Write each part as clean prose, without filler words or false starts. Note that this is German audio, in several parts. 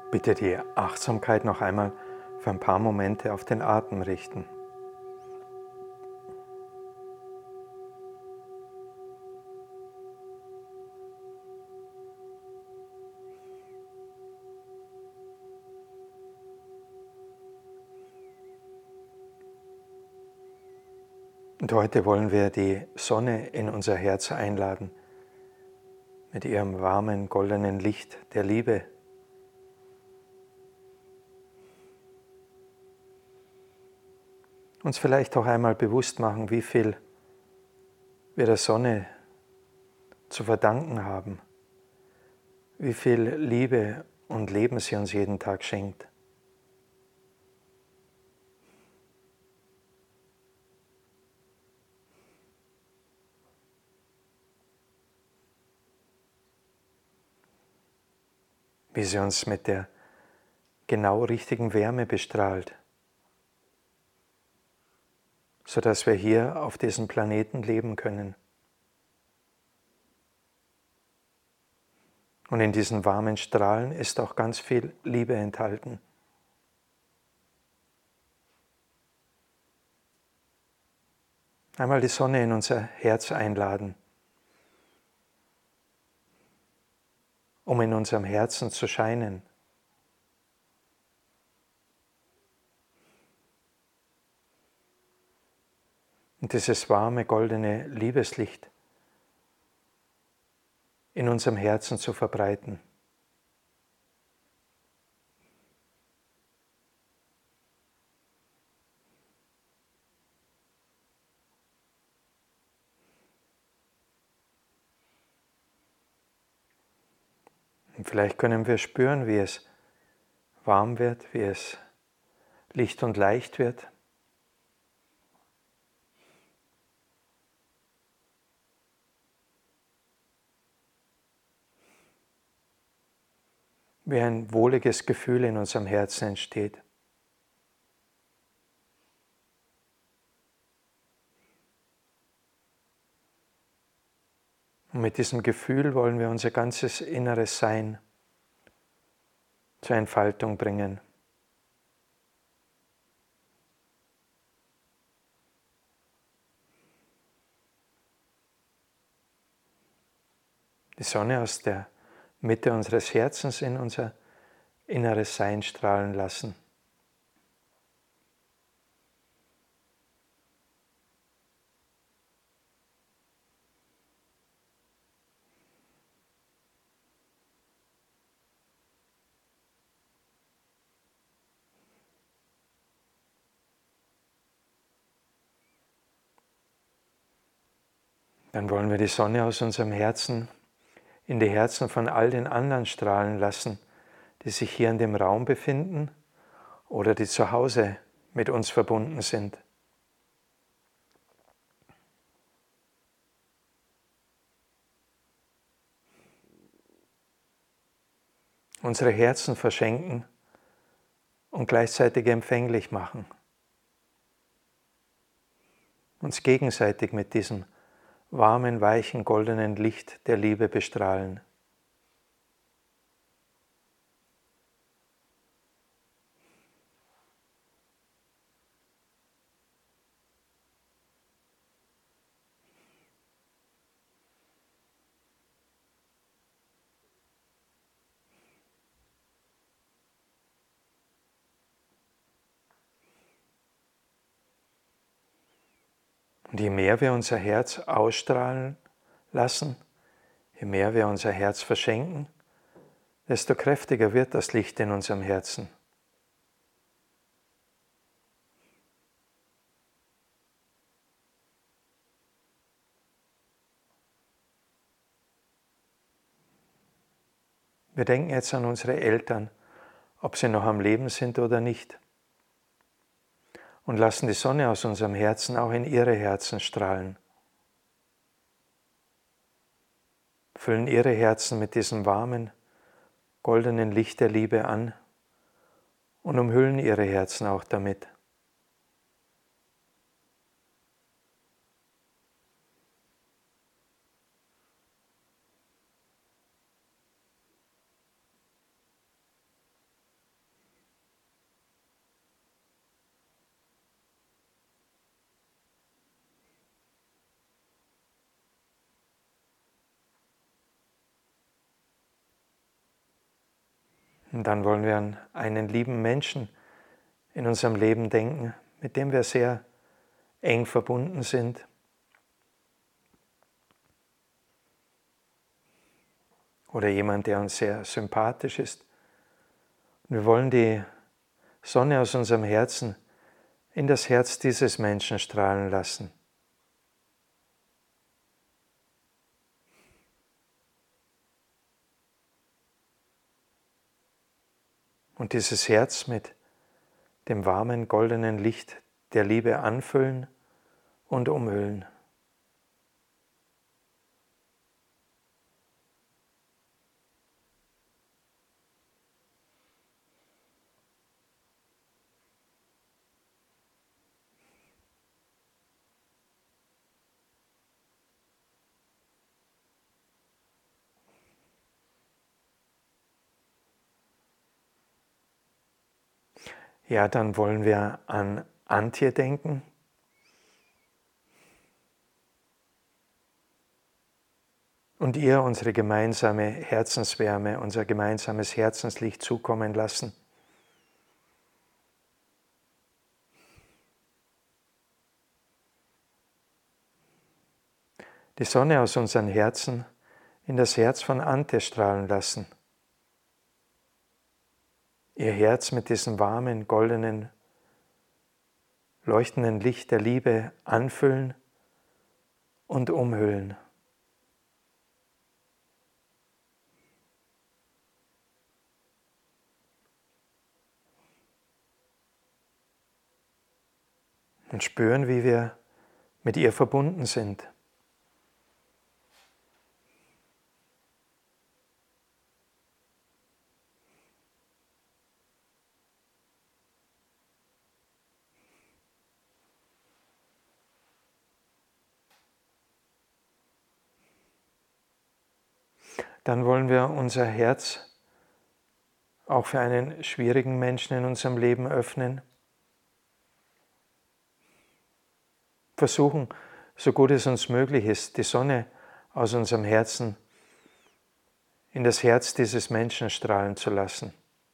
Bitte die Achtsamkeit noch einmal für ein paar Momente auf den Atem richten. Und heute wollen wir die Sonne in unser Herz einladen, mit ihrem warmen, goldenen Licht der Liebe. Uns vielleicht auch einmal bewusst machen, wie viel wir der Sonne zu verdanken haben, wie viel Liebe und Leben sie uns jeden Tag schenkt. Wie sie uns mit der genau richtigen Wärme bestrahlt, sodass wir hier auf diesem Planeten leben können. Und in diesen warmen Strahlen ist auch ganz viel Liebe enthalten. Einmal die Sonne in unser Herz einladen, um in unserem Herzen zu scheinen. Und dieses warme, goldene Liebeslicht in unserem Herzen zu verbreiten. Und vielleicht können wir spüren, wie es warm wird, wie es licht und leicht wird. Wie ein wohliges Gefühl in unserem Herzen entsteht. Und mit diesem Gefühl wollen wir unser ganzes inneres Sein zur Entfaltung bringen. Die Sonne aus der Mitte unseres Herzens in unser inneres Sein strahlen lassen. Dann wollen wir die Sonne aus unserem Herzen in die Herzen von all den anderen strahlen lassen, die sich hier in dem Raum befinden oder die zu Hause mit uns verbunden sind. Unsere Herzen verschenken und gleichzeitig empfänglich machen. Uns gegenseitig mit diesem warmen, weichen, goldenen Licht der Liebe bestrahlen. Und je mehr wir unser Herz ausstrahlen lassen, je mehr wir unser Herz verschenken, desto kräftiger wird das Licht in unserem Herzen. Wir denken jetzt an unsere Eltern, ob sie noch am Leben sind oder nicht. Und lassen die Sonne aus unserem Herzen auch in ihre Herzen strahlen. Füllen ihre Herzen mit diesem warmen, goldenen Licht der Liebe an und umhüllen ihre Herzen auch damit. Und dann wollen wir an einen lieben Menschen in unserem Leben denken, mit dem wir sehr eng verbunden sind. Oder jemand, der uns sehr sympathisch ist. Und wir wollen die Sonne aus unserem Herzen in das Herz dieses Menschen strahlen lassen. Und dieses Herz mit dem warmen, goldenen Licht der Liebe anfüllen und umhüllen. Ja, dann wollen wir an Antje denken. Und ihr unsere gemeinsame Herzenswärme, unser gemeinsames Herzenslicht zukommen lassen. Die Sonne aus unseren Herzen in das Herz von Antje strahlen lassen. Ihr Herz mit diesem warmen, goldenen, leuchtenden Licht der Liebe anfüllen und umhüllen. Und spüren, wie wir mit ihr verbunden sind. Dann wollen wir unser Herz auch für einen schwierigen Menschen in unserem Leben öffnen. Versuchen, so gut es uns möglich ist, die Sonne aus unserem Herzen in das Herz dieses Menschen strahlen zu lassen.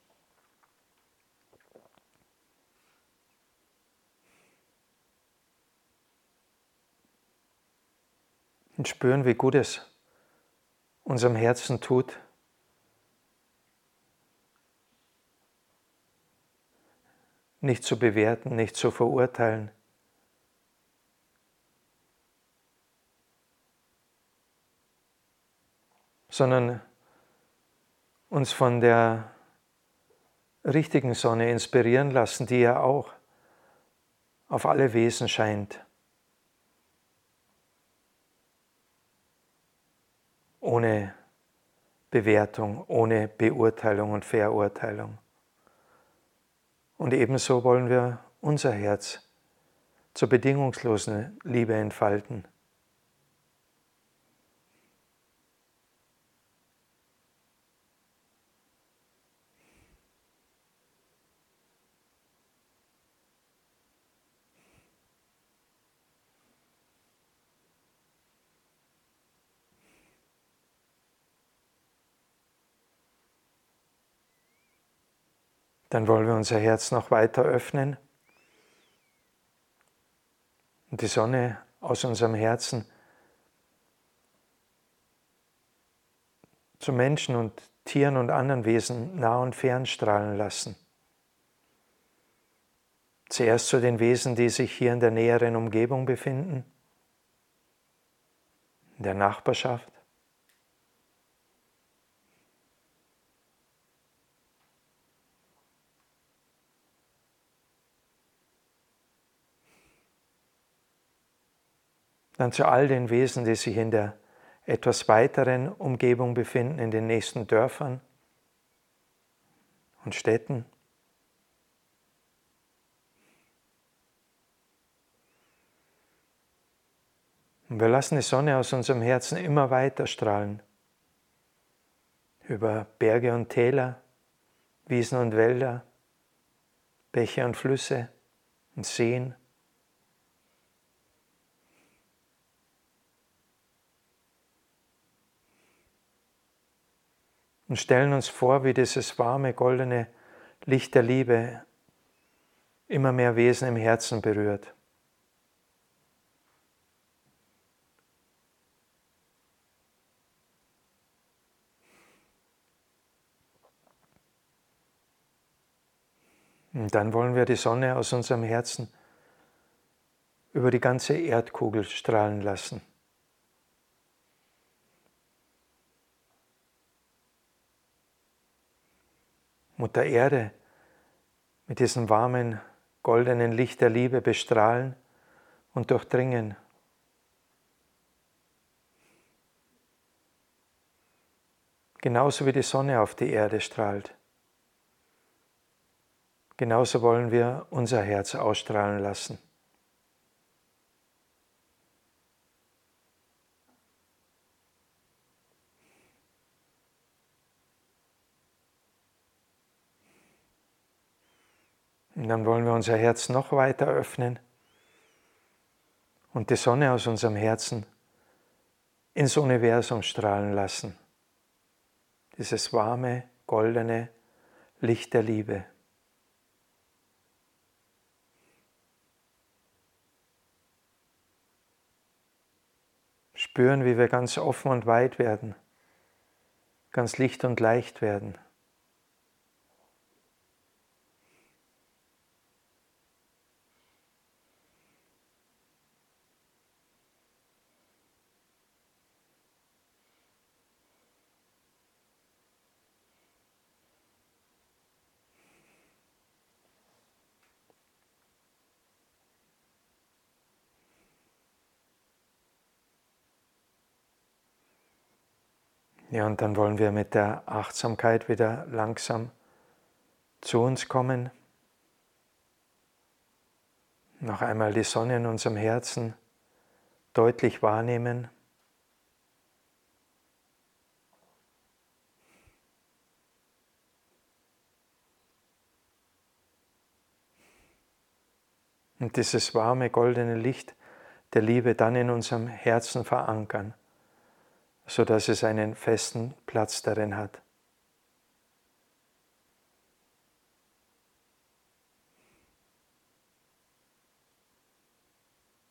Und spüren, wie gut es unserem Herzen tut, nicht zu bewerten, nicht zu verurteilen, sondern uns von der richtigen Sonne inspirieren lassen, die ja auch auf alle Wesen scheint. Ohne Bewertung, ohne Beurteilung und Verurteilung. Und ebenso wollen wir unser Herz zur bedingungslosen Liebe entfalten. Dann wollen wir unser Herz noch weiter öffnen und die Sonne aus unserem Herzen zu Menschen und Tieren und anderen Wesen nah und fern strahlen lassen. Zuerst zu den Wesen, die sich hier in der näheren Umgebung befinden, in der Nachbarschaft. Dann zu all den Wesen, die sich in der etwas weiteren Umgebung befinden, in den nächsten Dörfern und Städten. Und wir lassen die Sonne aus unserem Herzen immer weiter strahlen. Über Berge und Täler, Wiesen und Wälder, Bäche und Flüsse und Seen. und stellen uns vor, wie dieses warme, goldene Licht der Liebe immer mehr Wesen im Herzen berührt. Und dann wollen wir die Sonne aus unserem Herzen über die ganze Erdkugel strahlen lassen. Mutter Erde mit diesem warmen, goldenen Licht der Liebe bestrahlen und durchdringen. Genauso wie die Sonne auf die Erde strahlt. Genauso wollen wir unser Herz ausstrahlen lassen. Und dann wollen wir unser Herz noch weiter öffnen und die Sonne aus unserem Herzen ins Universum strahlen lassen. Dieses warme, goldene Licht der Liebe. Spüren, wie wir ganz offen und weit werden, ganz licht und leicht werden. Ja, und dann wollen wir mit der Achtsamkeit wieder langsam zu uns kommen. Noch einmal die Sonne in unserem Herzen deutlich wahrnehmen. Und dieses warme, goldene Licht der Liebe dann in unserem Herzen verankern, sodass es einen festen Platz darin hat.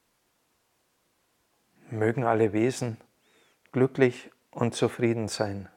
Mögen alle Wesen glücklich und zufrieden sein.